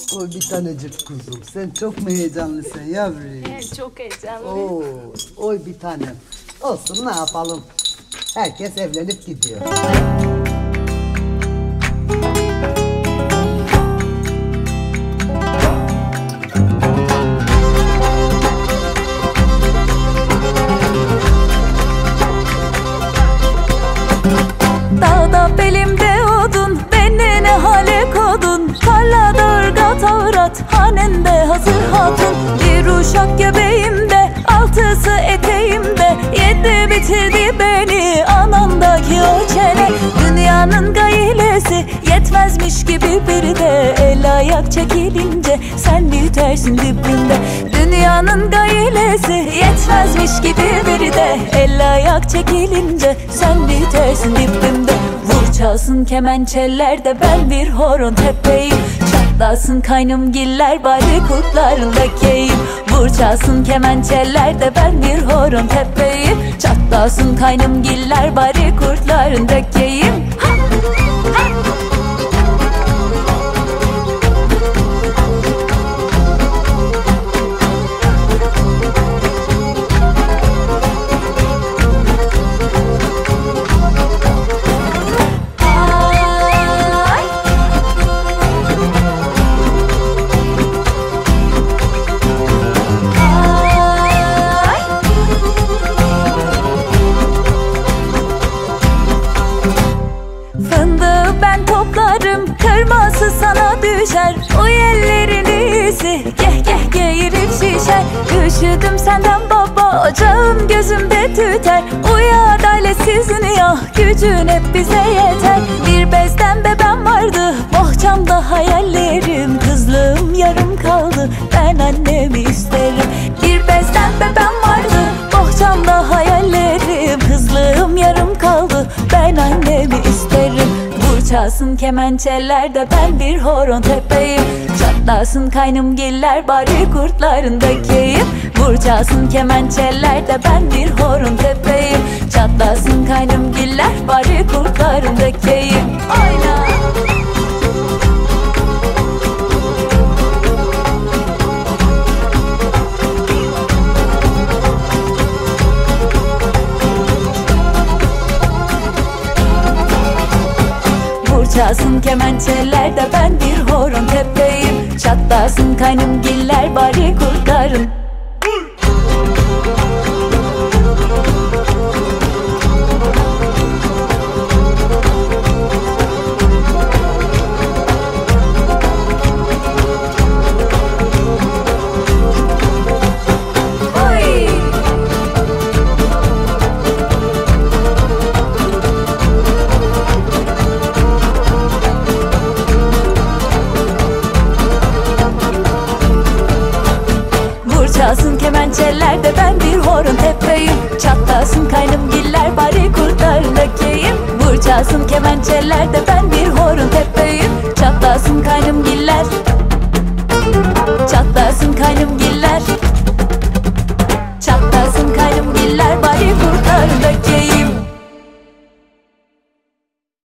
Oy bir tanecik kuzum. Sen çok mu heyecanlısın yavrum? Evet, çok heyecanlı. Oo, oy bir tanem. Olsun, ne yapalım? Herkes evlenip gidiyor. Dağda belimde odun, beni ne hale kodun. Tarlada ırgat avrat, hanende hazır hatun. Bir uşak göbeğimde, altısı eteğimde. Yedi bitirdi beni anamdaki o çene. Dünyanın gailesi yetmezmiş gibi bir de el ayak çekilince sen bitersin dibimde. Dünyanın gailesi yetmezmiş gibi bir de el ayak çekilince sen bitersin dibimde. Vur çalsın kemençelerde ben bir horon tepeyim. Çatlasın kaynımgiller bari kurtlarında keyif. Vur çalsın kemençelerde ben bir horon tepeyim. Çatlasın kaynımgiller bari kurtlarında keyif. Fındığı ben toplarım, kırması sana düşer. O ellerin iyisi, geh geh geğirip şişer. Üşüdüm senden baba, ocağım gözümde tüter. Uya adaletsizin ya, gücün hep bize yeter. Bir bezden bebem vardı, bohçamda hayallerim. Kızlığım yarım kaldı, ben annemi isterim. Bir bezden bebem vardı, bohçamda hayallerim. Kızlığım yarım kaldı, ben annemi isterim. Vur çalsın kemençelerde ben bir horon tepeyim. Çatlasın kaynımgiller bari kurtlarında keyif. Vur çalsın kemençelerde ben bir horon tepeyim. Çatlasın kaynımgiller bari kurtlarında keyif. Oyna. Çalsın kemençelerde ben bir horon tepeyim. Çatlasın kaynımgiller bari kurtarın. Çalsın kemençelerde ben bir horon tepeyim. Çatlasın kaynımgiller bari kurtlarında keyif. Vur çalsın kemençelerde ben bir horon tepeyim.